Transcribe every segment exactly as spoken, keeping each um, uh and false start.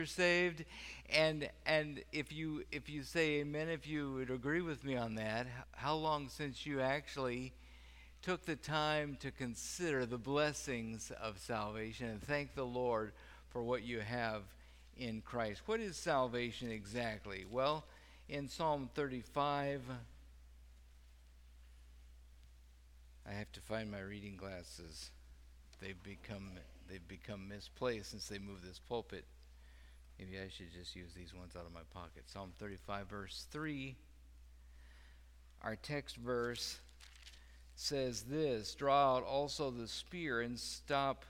You're saved, and and if you if you say amen, if you would agree with me on that, h- how long since you actually took the time to consider the blessings of salvation and thank the Lord for what you have in Christ? What is salvation exactly? Well, in Psalm thirty-five, I have to find my reading glasses. They've become they've become misplaced since they moved this pulpit. Maybe I should just use these ones out of my pocket. Psalm thirty-five, verse three. Our text verse says this: Draw out also the spear and stop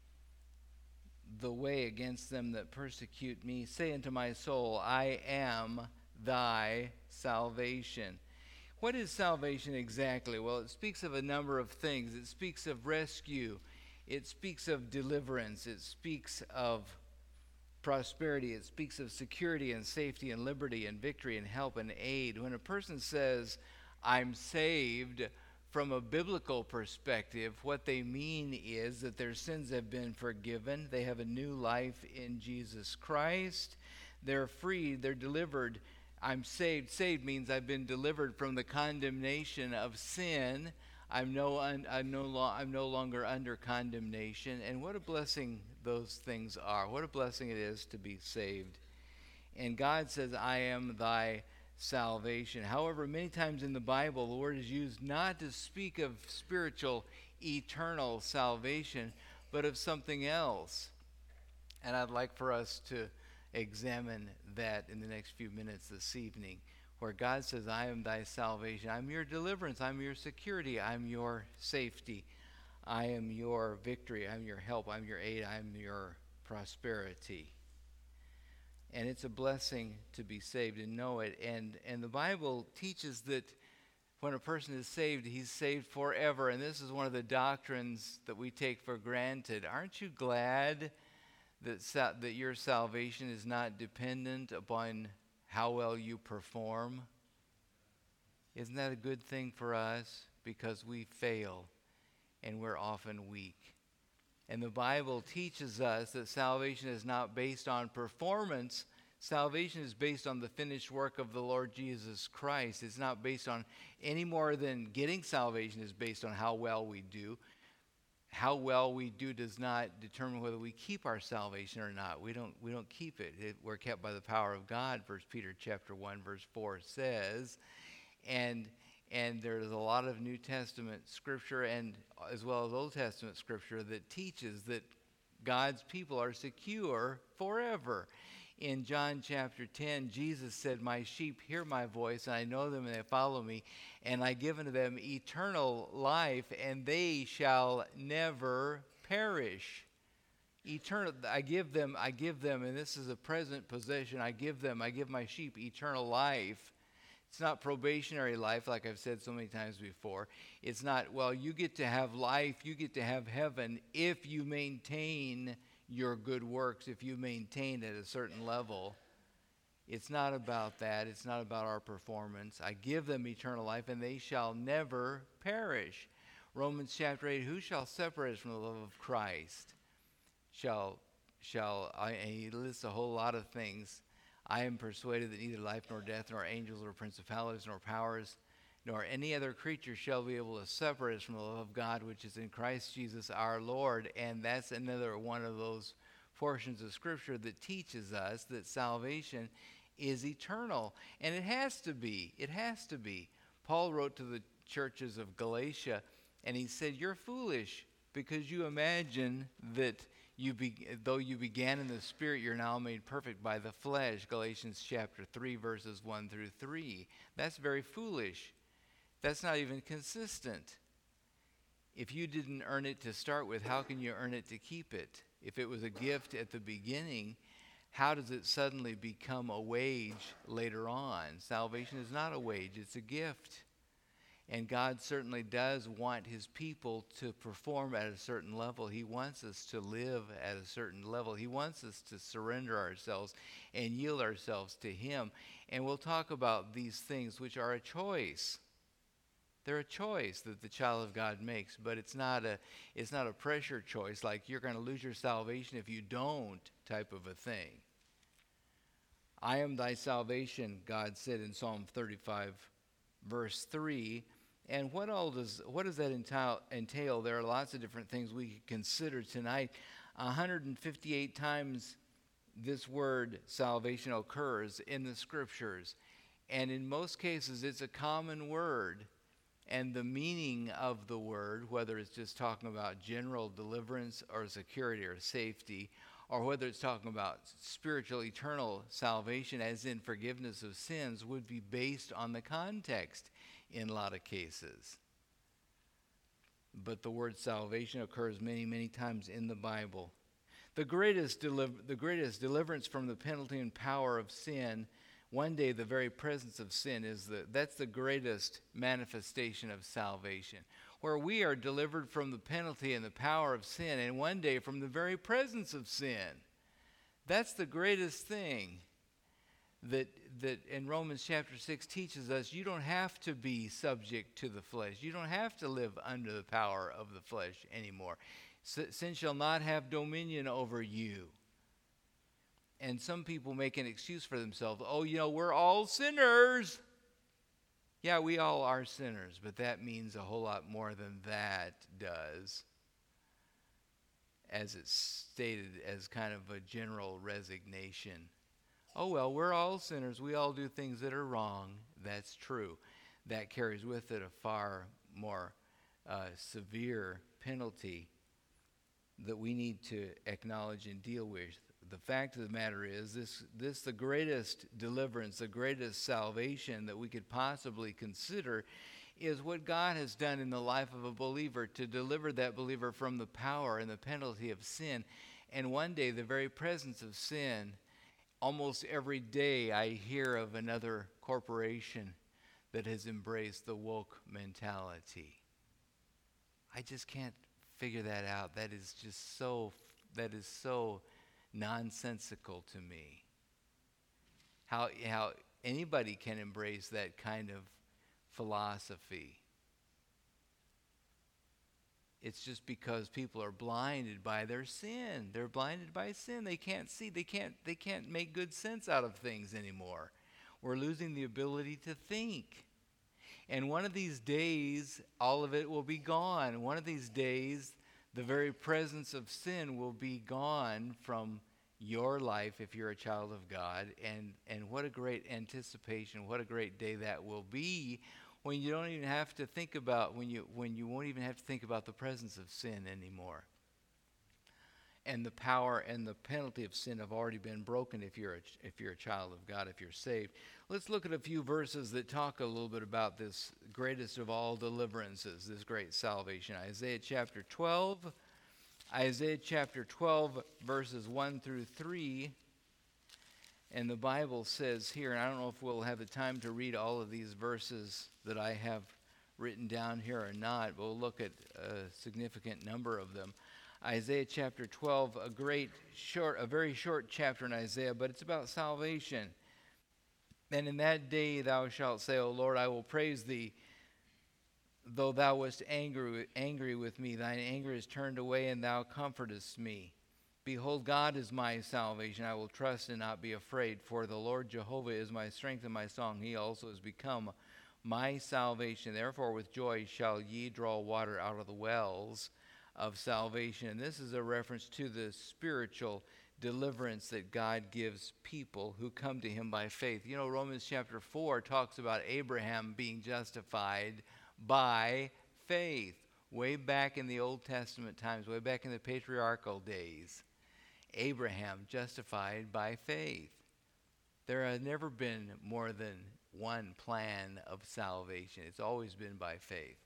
the way against them that persecute me. Say unto my soul, I am thy salvation. What is salvation exactly? Well, it speaks of a number of things. It speaks of rescue. It speaks of deliverance. It speaks of prosperity. It speaks of security and safety and liberty and victory and help and aid. When a person says, I'm saved, from a biblical perspective, what they mean is that their sins have been forgiven. They have a new life in Jesus Christ. They're freed. They're delivered. I'm saved. Saved means I've been delivered from the condemnation of sin. I'm no, un, I'm, no lo- I'm no longer under condemnation. And what a blessing those things are. What a blessing it is to be saved. And God says, I am thy salvation. However, many times in the Bible, the word is used not to speak of spiritual, eternal salvation, but of something else. And I'd like for us to examine that in the next few minutes this evening, where God says, I am thy salvation. I'm your deliverance. I'm your security. I'm your safety. I am your victory. I'm your help. I'm your aid. I'm your prosperity. And it's a blessing to be saved and know it. And, and the Bible teaches that when a person is saved, he's saved forever. And this is one of the doctrines that we take for granted. Aren't you glad that sa- that your salvation is not dependent upon how well you perform? Isn't that a good thing for us? Because we fail and we're often weak. And the Bible teaches us that salvation is not based on performance. Salvation is based on the finished work of the Lord Jesus Christ. It's not based on any more than getting salvation is based on how well we do. How well we do does not determine whether we keep our salvation or not. We don't we don't keep it. it we're kept by the power of God. First Peter chapter one verse four says. And and there's a lot of New Testament scripture and as well as Old Testament scripture that teaches that God's people are secure forever. In John chapter ten, Jesus said, my sheep hear my voice, and I know them, and they follow me, and I give unto them eternal life, and they shall never perish. Eternal, I give them, I give them, and this is a present possession, I give them, I give my sheep eternal life. It's not probationary life, like I've said so many times before. It's not, well, you get to have life, you get to have heaven if you maintain your good works, if you maintain at a certain level. It's not about that. It's not about our performance. I give them eternal life, and they shall never perish. Romans chapter eight, who shall separate us from the love of Christ? Shall, shall, I, and he lists a whole lot of things. I am persuaded that neither life nor death nor angels nor principalities nor powers nor any other creature shall be able to separate us from the love of God which is in Christ Jesus our Lord. And that's another one of those portions of Scripture that teaches us that salvation is eternal. And it has to be. It has to be. Paul wrote to the churches of Galatia, and he said, you're foolish because you imagine that You be, though you began in the Spirit, you're now made perfect by the flesh. Galatians chapter three, verses one through three. That's very foolish. That's not even consistent. If you didn't earn it to start with, how can you earn it to keep it? If it was a gift at the beginning, how does it suddenly become a wage later on? Salvation is not a wage, it's a gift. And God certainly does want his people to perform at a certain level. He wants us to live at a certain level. He wants us to surrender ourselves and yield ourselves to him. And we'll talk about these things which are a choice. They're a choice that the child of God makes, but it's not a it's not a pressure choice like you're going to lose your salvation if you don't type of a thing. I am thy salvation, God said in Psalm thirty-five, verse three. And what all does what does that entail? entail? There are lots of different things we could consider tonight. one hundred fifty-eight times this word salvation occurs in the scriptures. And in most cases, it's a common word. And the meaning of the word, whether it's just talking about general deliverance or security or safety, or whether it's talking about spiritual eternal salvation, as in forgiveness of sins, would be based on the context in a lot of cases. But the word salvation occurs many, many times in the Bible. The greatest, deliver, the greatest deliverance from the penalty and power of sin, one day the very presence of sin, is the that's the greatest manifestation of salvation, where we are delivered from the penalty and the power of sin, and one day from the very presence of sin. That's the greatest thing that that in Romans chapter six teaches us. You don't have to be subject to the flesh. You don't have to live under the power of the flesh anymore. Sin shall not have dominion over you. And some people make an excuse for themselves. Oh, you know, we're all sinners. Yeah, we all are sinners, but that means a whole lot more than that does, as it's stated as kind of a general resignation. Oh, well, we're all sinners. We all do things that are wrong. That's true. That carries with it a far more uh, severe penalty that we need to acknowledge and deal with. The fact of the matter is, this, this the greatest deliverance, the greatest salvation that we could possibly consider is what God has done in the life of a believer to deliver that believer from the power and the penalty of sin. And one day, the very presence of sin, almost every day I hear of another corporation that has embraced the woke mentality. I just can't figure that out. That is just so, that is so nonsensical to me. How how anybody can embrace that kind of philosophy. It's just because people are blinded by their sin. They're blinded by sin. They can't see. They can't they can't make good sense out of things anymore. We're losing the ability to think. And one of these days, all of it will be gone. One of these days, the very presence of sin will be gone from your life if you're a child of God. And, and what a great anticipation, what a great day that will be, when you don't even have to think about, when you when you won't even have to think about the presence of sin anymore. And the power and the penalty of sin have already been broken if you're a, if you're a child of God, if you're saved. Let's look at a few verses that talk a little bit about this greatest of all deliverances, this great salvation. Isaiah chapter twelve, Isaiah chapter twelve, verses one through three. And the Bible says here, and I don't know if we'll have the time to read all of these verses that I have written down here or not, but we'll look at a significant number of them. Isaiah chapter twelve, a great short, a very short chapter in Isaiah, but it's about salvation. And in that day thou shalt say, O Lord, I will praise thee, though thou wast angry, angry with me. Thine anger is turned away, and thou comfortest me. Behold, God is my salvation. I will trust and not be afraid, for the Lord Jehovah is my strength and my song. He also has become my salvation. Therefore with joy shall ye draw water out of the wells of salvation. And this is a reference to the spiritual deliverance that God gives people who come to him by faith. You know, Romans chapter four talks about Abraham being justified by faith. Way back in the Old Testament times, way back in the patriarchal days, Abraham justified by faith. There has never been more than one plan of salvation. It's always been by faith.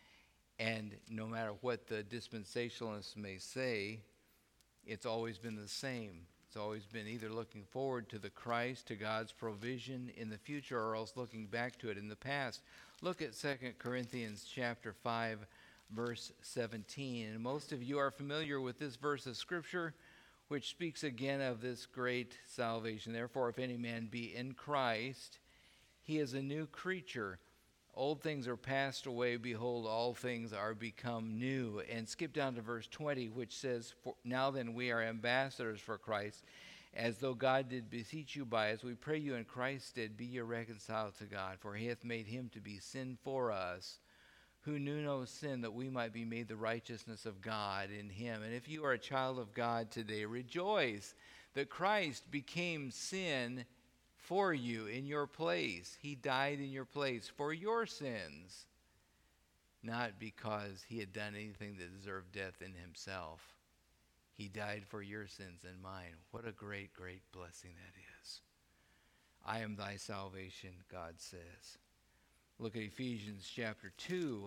And no matter what the dispensationalists may say, it's always been the same. It's always been either looking forward to the Christ, to God's provision in the future, or else looking back to it in the past. Look at Second Corinthians chapter five, verse seventeen. And most of you are familiar with this verse of Scripture, which speaks again of this great salvation. Therefore, if any man be in Christ, he is a new creature. Old things are passed away. Behold, all things are become new. And skip down to verse twenty, which says, Now then we are ambassadors for Christ, as though God did beseech you by us, we pray you in Christ's stead, be ye reconciled to God. For he hath made him to be sin for us, who knew no sin, that we might be made the righteousness of God in him. And if you are a child of God today, rejoice that Christ became sin for you in your place. He died in your place for your sins, not because he had done anything that deserved death in himself. He died for your sins and mine. What a great, great blessing that is. I am thy salvation, God says. Look at Ephesians chapter two.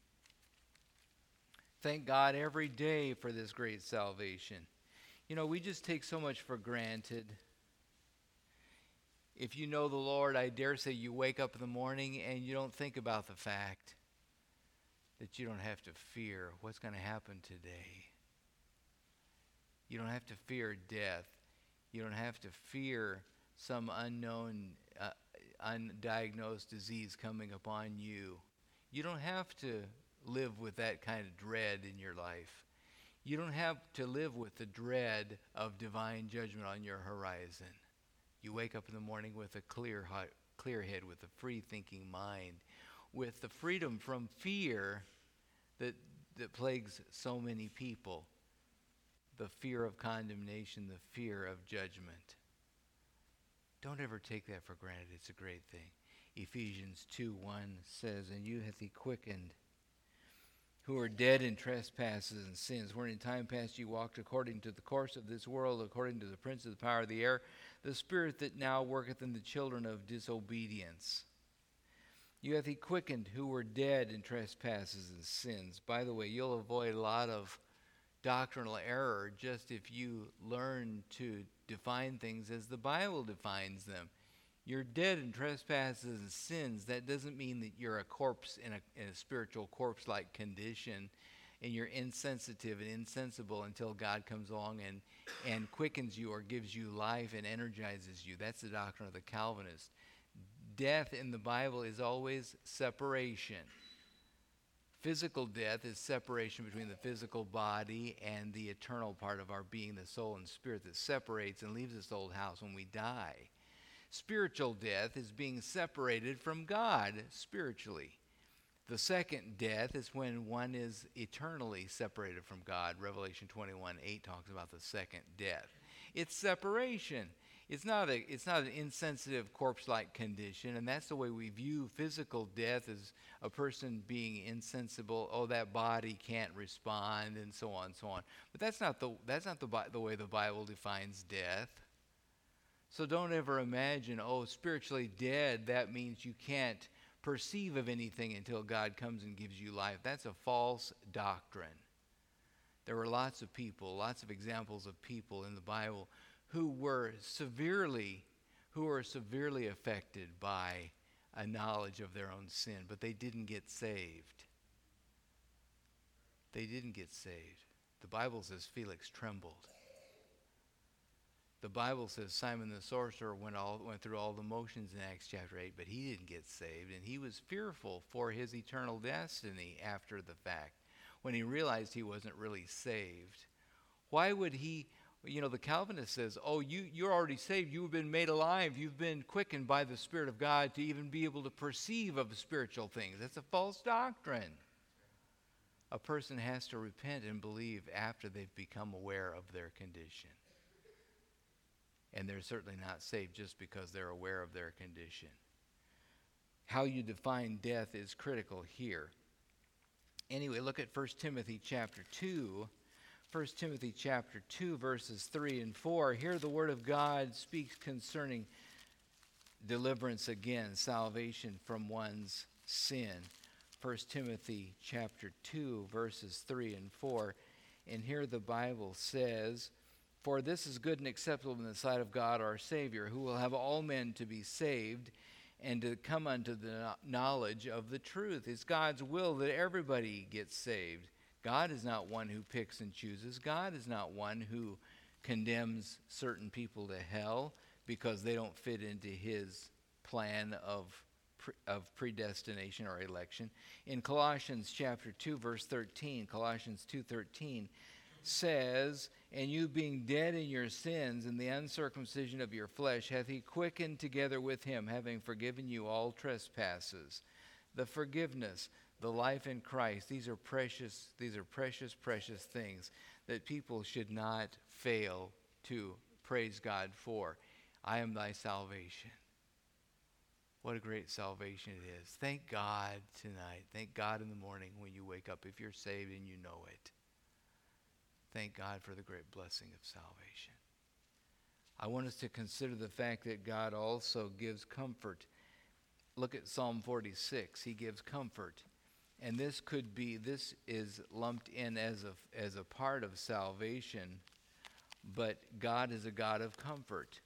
Thank God every day for this great salvation. You know, we just take so much for granted. If you know the Lord, I dare say you wake up in the morning and you don't think about the fact that you don't have to fear what's going to happen today. You don't have to fear death. You don't have to fear some unknown, uh, undiagnosed disease coming upon you. You don't have to live with that kind of dread in your life. You don't have to live with the dread of divine judgment on your horizon. You wake up in the morning with a clear, clear head, with a free-thinking mind, with the freedom from fear that that plagues so many people. The fear of condemnation, the fear of judgment. Don't ever take that for granted. It's a great thing. Ephesians two one says, and you hath he quickened, who are dead in trespasses and sins, wherein in time past you walked according to the course of this world, according to the prince of the power of the air, the spirit that now worketh in the children of disobedience. You hath he quickened, who were dead in trespasses and sins. By the way, you'll avoid a lot of doctrinal error just if you learn to define things as the Bible defines them. You're dead in trespasses and sins. That doesn't mean that you're a corpse in a, in a spiritual corpse-like condition and you're insensitive and insensible until God comes along and, and quickens you or gives you life and energizes you. That's the doctrine of the Calvinists. Death in the Bible is always separation. Physical death is separation between the physical body and the eternal part of our being, the soul and spirit, that separates and leaves this old house when we die. Spiritual death is being separated from God spiritually. The second death is when one is eternally separated from God. Revelation twenty-one eight talks about the second death. It's separation. It's not a it's not an insensitive corpse-like condition, and that's the way we view physical death, as a person being insensible. Oh, that body can't respond, and so on and so on. But that's not the that's not the the way the Bible defines death. So don't ever imagine, oh, spiritually dead, that means you can't perceive of anything until God comes and gives you life. That's a false doctrine. There were lots of people, lots of examples of people in the Bible who were severely, who were severely affected by a knowledge of their own sin, but they didn't get saved. They didn't get saved. The Bible says Felix trembled. The Bible says Simon the sorcerer went all went through all the motions in Acts chapter eight, but he didn't get saved, and he was fearful for his eternal destiny after the fact, when he realized he wasn't really saved. Why would he, you know, the Calvinist says, oh, you, you're already saved, you've been made alive, you've been quickened by the Spirit of God to even be able to perceive of spiritual things. That's a false doctrine. A person has to repent and believe after they've become aware of their condition. And they're certainly not saved just because they're aware of their condition. How you define death is critical here. Anyway, look at First Timothy chapter two. First Timothy chapter two, verses three and four. Here the Word of God speaks concerning deliverance again, salvation from one's sin. First Timothy chapter two, verses three and four. And here the Bible says, for this is good and acceptable in the sight of God our Savior, who will have all men to be saved and to come unto the knowledge of the truth. It's God's will that everybody gets saved. God is not one who picks and chooses. God is not one who condemns certain people to hell because they don't fit into his plan of of predestination or election. In Colossians chapter two, verse thirteen, Colossians two thirteen says, And you being dead in your sins and the uncircumcision of your flesh, hath he quickened together with him, having forgiven you all trespasses. The forgiveness, the life in Christ, these are precious, these are precious, precious things that people should not fail to praise God for. I am thy salvation. What a great salvation it is. Thank God tonight. Thank God in the morning when you wake up, if you're saved and you know it. Thank God for the great blessing of salvation. I want us to consider the fact that God also gives comfort. Look at Psalm forty-six. He gives comfort. And this could be, this is lumped in as a, as a part of salvation, but God is a God of comfort.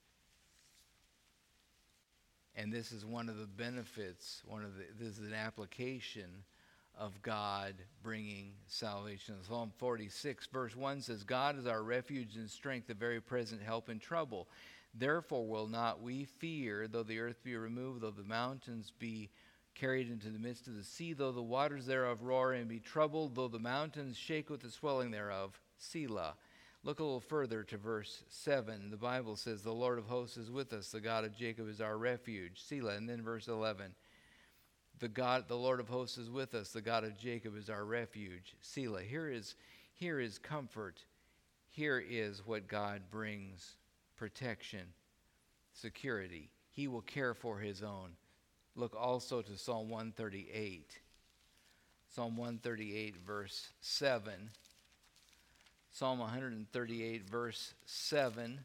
And this is one of the benefits, one of the, this is an application of God bringing salvation. Psalm forty-six, verse one says, God is our refuge and strength, a very present help in trouble. Therefore will not we fear, though the earth be removed, though the mountains be carried into the midst of the sea, though the waters thereof roar and be troubled, though the mountains shake with the swelling thereof. Selah. Look a little further to verse seven. The Bible says, the Lord of hosts is with us. The God of Jacob is our refuge. Selah. And then verse eleven. The God, the Lord of hosts is with us. The God of Jacob is our refuge. Selah. Here is, here is comfort. Here is what God brings: protection, security. He will care for his own. Look also to Psalm one thirty-eight. Psalm one thirty-eight, verse seven. Psalm one thirty-eight, verse seven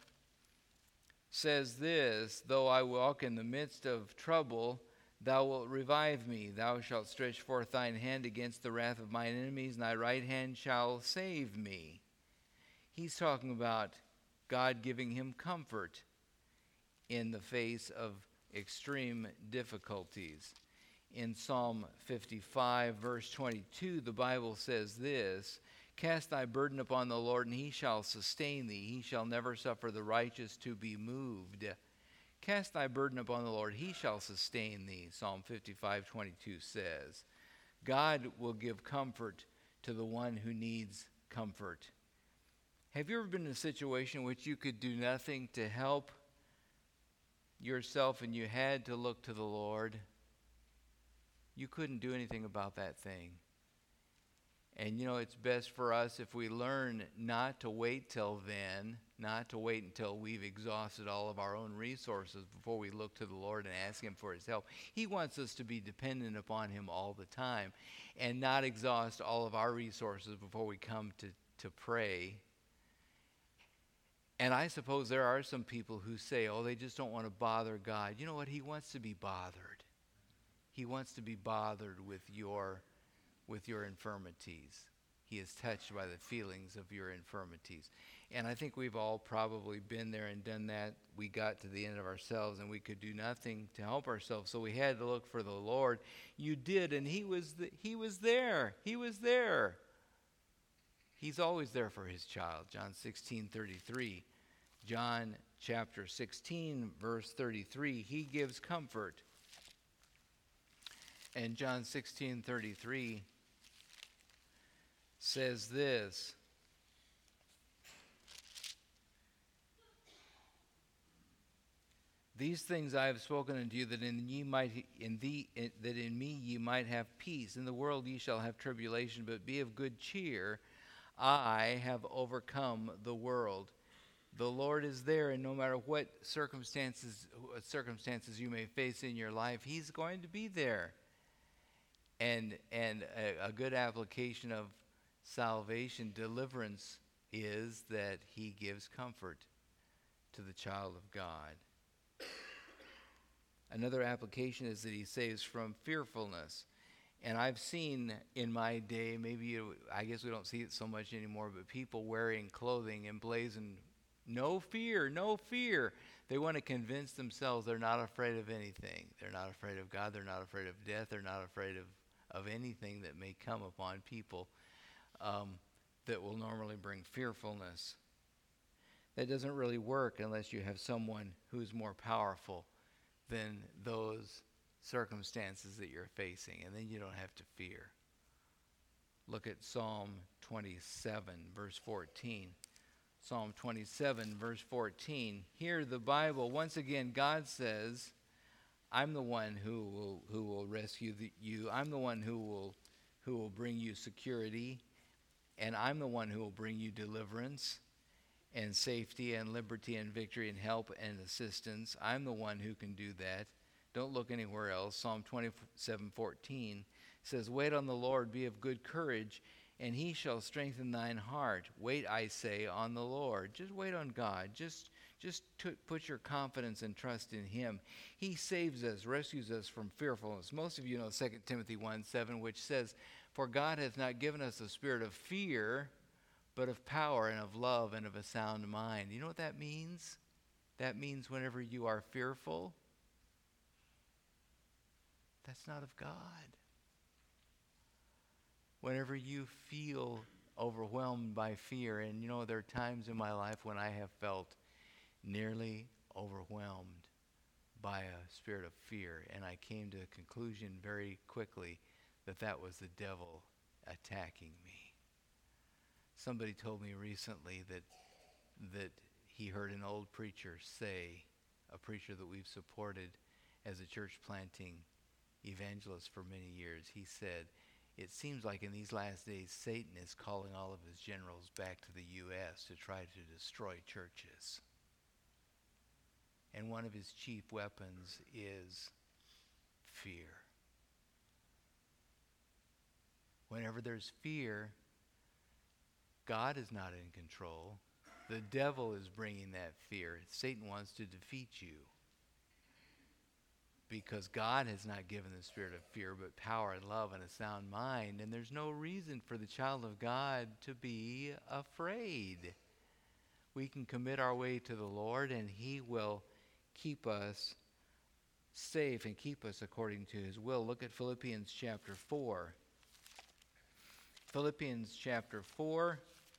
says this, though I walk in the midst of trouble, thou wilt revive me. Thou shalt stretch forth thine hand against the wrath of mine enemies, and thy right hand shall save me. He's talking about God giving him comfort in the face of extreme difficulties. In Psalm fifty-five, verse twenty-two, the Bible says this, cast thy burden upon the Lord, and he shall sustain thee. He shall never suffer the righteous to be moved. Cast thy burden upon the Lord, he shall sustain thee, Psalm fifty-five, twenty-two says. God will give comfort to the one who needs comfort. Have you ever been in a situation in which you could do nothing to help yourself and you had to look to the Lord? You couldn't do anything about that thing. And you know, it's best for us if we learn not to wait till then, not to wait until we've exhausted all of our own resources before we look to the Lord and ask him for his help. He wants us to be dependent upon him all the time and not exhaust all of our resources before we come to, to pray. And I suppose there are some people who say, oh, they just don't want to bother God. You know what? He wants to be bothered. He wants to be bothered with your with your infirmities. He is touched by the feelings of your infirmities. And I think we've all probably been there and done that. We got to the end of ourselves and we could do nothing to help ourselves, so we had to look for the Lord. You did, and he was the, he was there. He was there. He's always there for his child. John sixteen thirty-three. John chapter sixteen, verse thirty-three. He gives comfort. And John sixteen thirty-three says this. These things I have spoken unto you, that in ye might in thee in, that in me ye might have peace. In the world ye shall have tribulation, but be of good cheer. I have overcome the world. The Lord is there, and no matter what circumstances circumstances you may face in your life, he's going to be there. And and a, a good application of salvation, deliverance, is that he gives comfort to the child of God. Another application is that he saves from fearfulness. And I've seen in my day, maybe you, I guess we don't see it so much anymore, but people wearing clothing emblazoned, no fear, no fear. They want to convince themselves they're not afraid of anything. They're not afraid of God. They're not afraid of death. They're not afraid of, of anything that may come upon people um, that will normally bring fearfulness. That doesn't really work unless you have someone who's more powerful than those circumstances that you're facing, and then you don't have to fear. Look at Psalm twenty-seven, verse fourteen. Psalm twenty-seven, verse fourteen. Here the Bible, once again, God says, I'm the one who will who will rescue the, you. I'm the one who will who will bring you security, and I'm the one who will bring you deliverance and safety and liberty and victory and help and assistance. I'm the one who can do that. Don't look anywhere else. Psalm twenty-seven fourteen says, wait on the Lord, be of good courage, and he shall strengthen thine heart. Wait, I say, on the Lord. Just wait on God. Just just to put your confidence and trust in him. He saves us, rescues us from fearfulness. Most of you know Second Timothy one seven, which says, for God hath not given us a spirit of fear, but of power and of love and of a sound mind. You know what that means? That means whenever you are fearful, that's not of God. Whenever you feel overwhelmed by fear, and you know, there are times in my life when I have felt nearly overwhelmed by a spirit of fear, and I came to a conclusion very quickly that that was the devil attacking me. Somebody told me recently that that he heard an old preacher say, a preacher that we've supported as a church planting evangelist for many years, he said, it seems like in these last days, Satan is calling all of his generals back to the U S to try to destroy churches. And one of his chief weapons is fear. Whenever there's fear, God is not in control. The devil is bringing that fear. Satan wants to defeat you. Because God has not given the spirit of fear, but power and love and a sound mind. And there's no reason for the child of God to be afraid. We can commit our way to the Lord, and he will keep us safe and keep us according to his will. Look at Philippians chapter four. Philippians chapter four,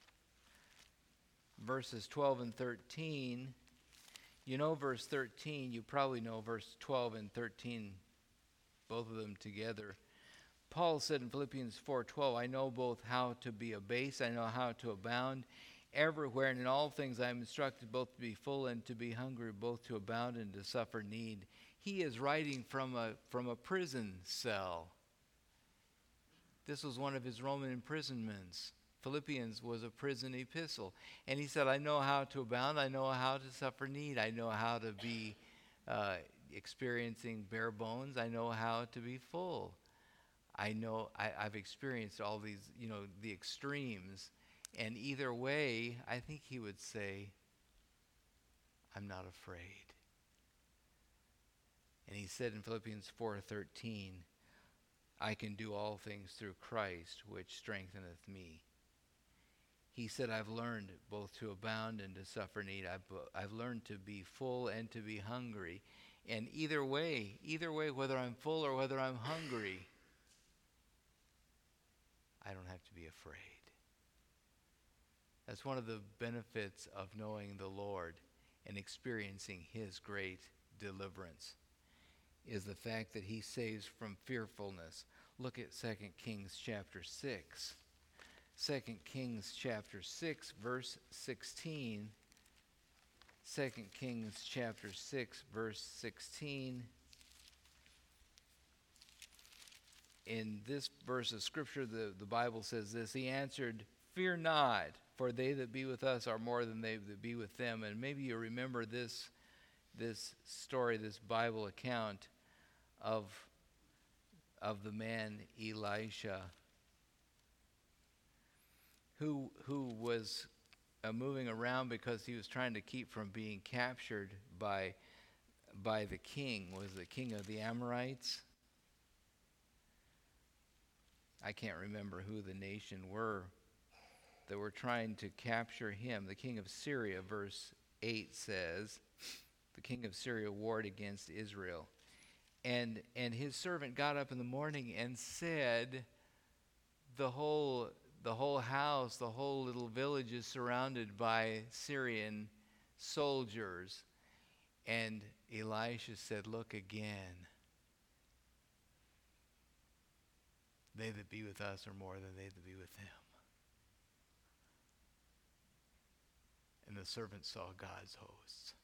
verses twelve and thirteen. You know verse thirteen, you probably know verse twelve and thirteen, both of them together. Paul said in Philippians four twelve, I know both how to be abased, I know how to abound everywhere, and in all things I am instructed both to be full and to be hungry, both to abound and to suffer need. He is writing from a from a prison cell. This was one of his Roman imprisonments. Philippians was a prison epistle. And he said, I know how to abound, I know how to suffer need, I know how to be uh, experiencing bare bones, I know how to be full. I know, I, I've experienced all these, you know, the extremes. And either way, I think he would say, I'm not afraid. And he said in Philippians four thirteen, I can do all things through Christ, which strengtheneth me. He said, I've learned both to abound and to suffer need. I've, I've learned to be full and to be hungry. And either way, either way, whether I'm full or whether I'm hungry, I don't have to be afraid. That's one of the benefits of knowing the Lord and experiencing his great deliverance, is the fact that he saves from fearfulness. Look at Second Kings chapter six. Second Kings chapter six, verse sixteen. Second Kings chapter six, verse sixteen. In this verse of Scripture, the, the Bible says this, he answered, fear not, for they that be with us are more than they that be with them. And maybe you remember this, this story, this Bible account of, of the man Elisha, who who was uh, moving around because he was trying to keep from being captured by by the king. Was the king of the Amorites? I can't remember who the nation were that were trying to capture him. The king of Syria, verse eight says, the king of Syria warred against Israel. And and his servant got up in the morning and said, the whole the whole house, the whole little village is surrounded by Syrian soldiers. And Elisha said, look again. They that be with us are more than they that be with them. And the servant saw God's hosts.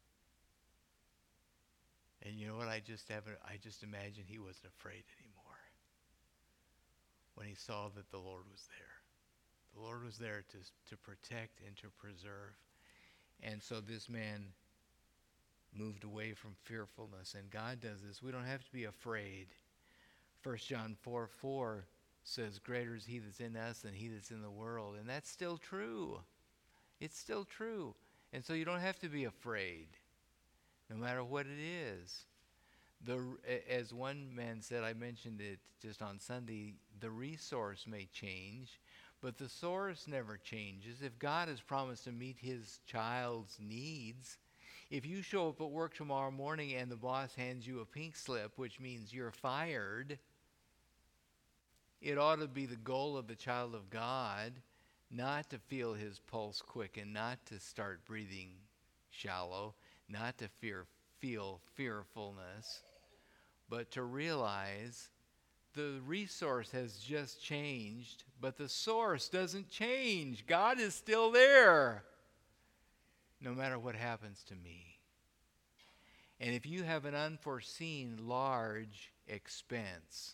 And you know what? I just haven't, I just imagine he wasn't afraid anymore when he saw that the Lord was there. The Lord was there to, to protect and to preserve. And so this man moved away from fearfulness. And God does this. We don't have to be afraid. First John four four says, greater is he that's in us than he that's in the world. And that's still true. It's still true. And so you don't have to be afraid, no matter what it is. The, as one man said, I mentioned it just on Sunday, the resource may change, but the source never changes. If God has promised to meet his child's needs, if you show up at work tomorrow morning and the boss hands you a pink slip, which means you're fired, it ought to be the goal of the child of God not to feel his pulse quicken, not to start breathing shallow, not to fear, feel fearfulness, but to realize the resource has just changed, but the source doesn't change. God is still there, no matter what happens to me. And if you have an unforeseen large expense,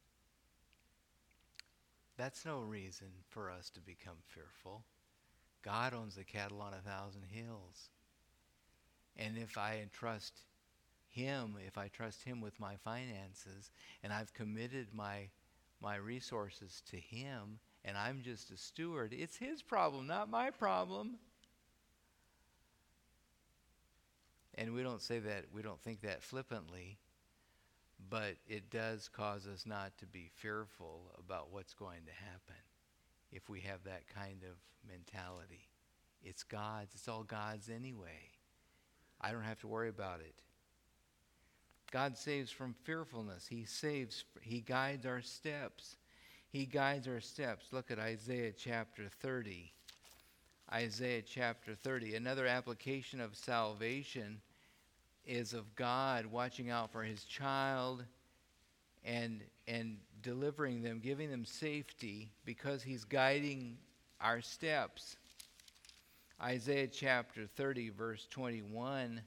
that's no reason for us to become fearful. God owns the cattle on a thousand hills. And if I entrust him, if I trust him with my finances, and I've committed my my resources to him, and I'm just a steward, it's his problem, not my problem. And we don't say that, we don't think that flippantly, but it does cause us not to be fearful about what's going to happen if we have that kind of mentality. It's God's, it's all God's anyway. I don't have to worry about it. God saves from fearfulness. He saves, he guides our steps. He guides our steps. Look at Isaiah chapter thirty. Isaiah chapter thirty. Another application of salvation is of God watching out for his child and and delivering them, giving them safety because he's guiding our steps. Isaiah chapter thirty, verse twenty-one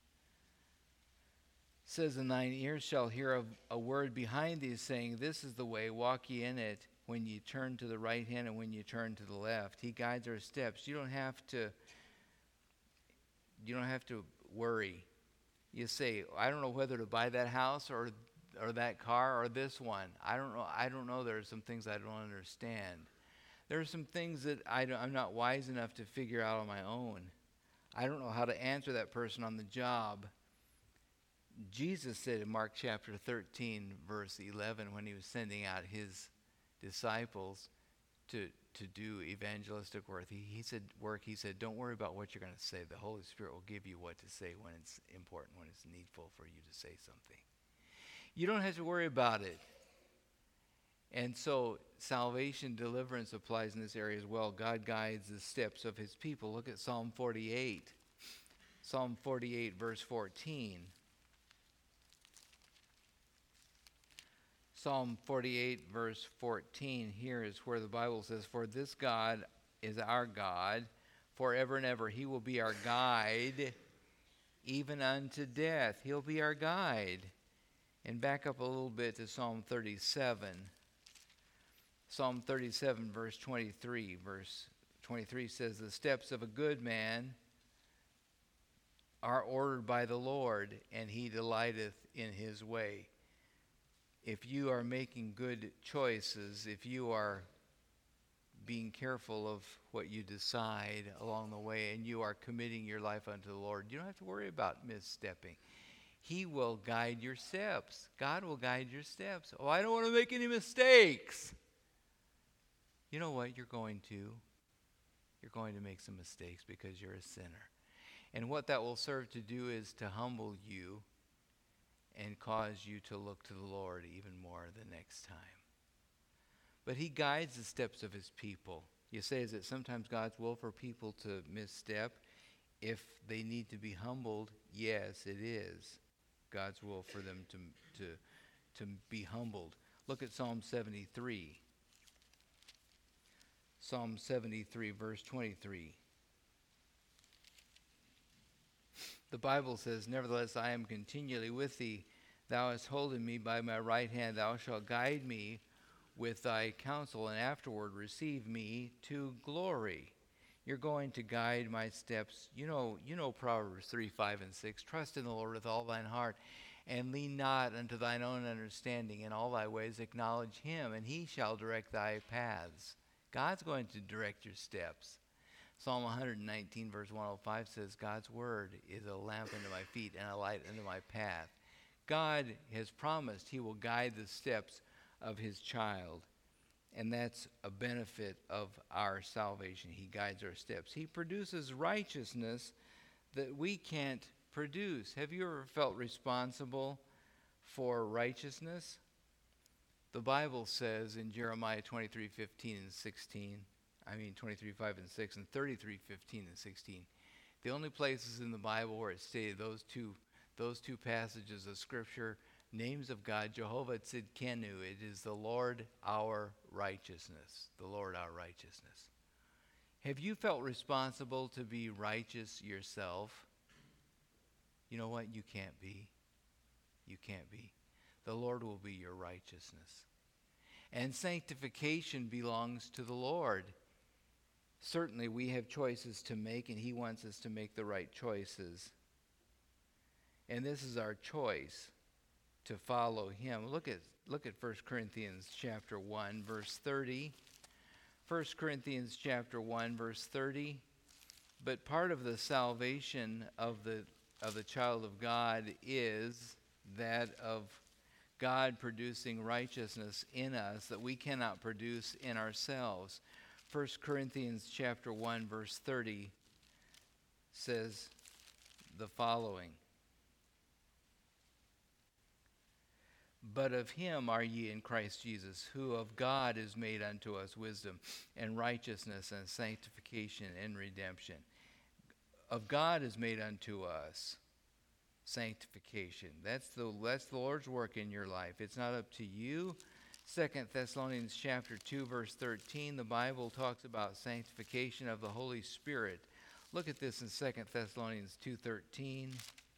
says, and thine ears shall hear a, a word behind thee, saying, this is the way, walk ye in it, when ye turn to the right hand and when ye turn to the left. He guides our steps. You don't have to, you don't have to worry. You say, I don't know whether to buy that house or or that car or this one. I don't know. I don't know. There are some things I don't understand. There are some things that I don't, I'm not wise enough to figure out on my own. I don't know how to answer that person on the job. Jesus said in Mark chapter thirteen, verse eleven, when he was sending out his disciples to to do evangelistic work, he, he said, work, he said, don't worry about what you're going to say. The Holy Spirit will give you what to say when it's important, when it's needful for you to say something. You don't have to worry about it. And so salvation, deliverance applies in this area as well. God guides the steps of his people. Look at Psalm forty-eight. Psalm forty-eight, verse fourteen. Psalm forty-eight, verse fourteen, here is where the Bible says, for this God is our God, forever and ever. He will be our guide, even unto death. He'll be our guide. And back up a little bit to Psalm thirty-seven. Psalm thirty-seven, verse twenty-three. Verse twenty-three says, the steps of a good man are ordered by the Lord, and he delighteth in his way. If you are making good choices, if you are being careful of what you decide along the way, and you are committing your life unto the Lord, you don't have to worry about misstepping. He will guide your steps. God will guide your steps. Oh, I don't want to make any mistakes. You know what? You're going to. You're going to make some mistakes because you're a sinner. And what that will serve to do is to humble you and cause you to look to the Lord even more the next time. But he guides the steps of his people. You say, is it sometimes God's will for people to misstep? If they need to be humbled, yes, it is God's will for them to, to, to be humbled. Look at Psalm seventy-three. Psalm seventy-three, verse twenty-three. The Bible says, "Nevertheless, I am continually with thee. Thou hast holden me by my right hand. Thou shalt guide me with thy counsel, and afterward receive me to glory." You're going to guide my steps. You know, you know Proverbs three, five, and six. Trust in the Lord with all thine heart, and lean not unto thine own understanding. In all thy ways acknowledge him, and he shall direct thy paths. God's going to direct your steps. Psalm one nineteen, verse one oh five says, God's word is a lamp unto my feet and a light unto my path. God has promised he will guide the steps of his child. And that's a benefit of our salvation. He guides our steps. He produces righteousness that we can't produce. Have you ever felt responsible for righteousness? The Bible says in Jeremiah twenty-three, fifteen and sixteen, I mean twenty-three, five and six, and thirty-three, fifteen and sixteen. The only places in the Bible where it stated those two, those two passages of Scripture, names of God, Jehovah Tzidkenu, it is the Lord our righteousness. The Lord our righteousness. Have you felt responsible to be righteous yourself? You know what? You can't be. You can't be. The Lord will be your righteousness. And sanctification belongs to the Lord. Certainly we have choices to make, and he wants us to make the right choices. And this is our choice, to follow him. Look at look at First Corinthians chapter one, verse thirty. First Corinthians chapter one, verse thirty. But part of the salvation of the of the child of God is that of God producing righteousness in us that we cannot produce in ourselves. First Corinthians chapter one, verse thirty says the following. But of him are ye in Christ Jesus, who of God is made unto us wisdom and righteousness and sanctification and redemption. Of God is made unto us sanctification. That's the, that's the Lord's work in your life. It's not up to you. Second Thessalonians chapter two, verse thirteen, the Bible talks about sanctification of the Holy Spirit. Look at this in Second Thessalonians two thirteen.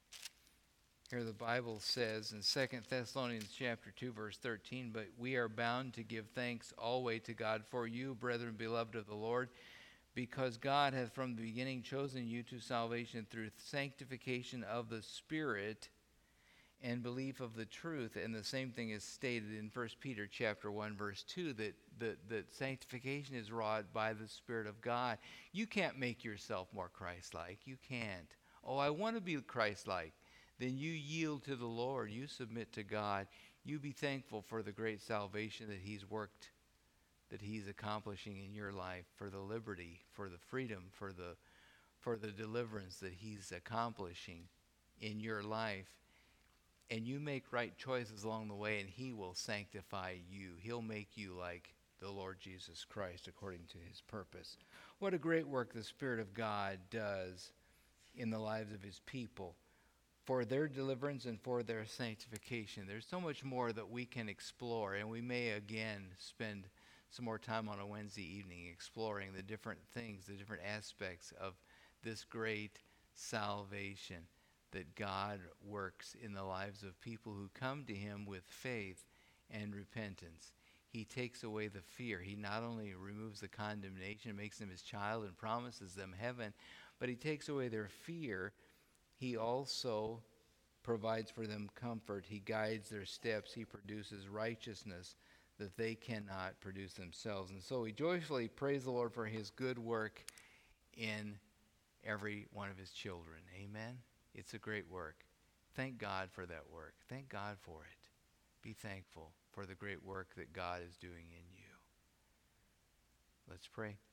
Here the Bible says in Second Thessalonians chapter two, verse thirteen, but we are bound to give thanks always to God for you, brethren, beloved of the Lord, because God hath from the beginning chosen you to salvation through sanctification of the Spirit and belief of the truth. And the same thing is stated in First Peter chapter one, verse two, that, that, that sanctification is wrought by the Spirit of God. You can't make yourself more Christ-like. You can't. Oh, I want to be Christ-like. Then you yield to the Lord. You submit to God. You be thankful for the great salvation that he's worked, that he's accomplishing in your life, for the liberty, for the freedom, for the, for the deliverance that he's accomplishing in your life. And you make right choices along the way, and he will sanctify you. He'll make you like the Lord Jesus Christ according to his purpose. What a great work the Spirit of God does in the lives of his people, for their deliverance and for their sanctification. There's so much more that we can explore, and we may again spend some more time on a Wednesday evening exploring the different things, the different aspects of this great salvation that God works in the lives of people who come to him with faith and repentance. He takes away the fear. He not only removes the condemnation, makes them his child and promises them heaven, but he takes away their fear. He also provides for them comfort. He guides their steps. He produces righteousness that they cannot produce themselves. And so we joyfully praise the Lord for his good work in every one of his children. Amen? It's a great work. Thank God for that work. Thank God for it. Be thankful for the great work that God is doing in you. Let's pray.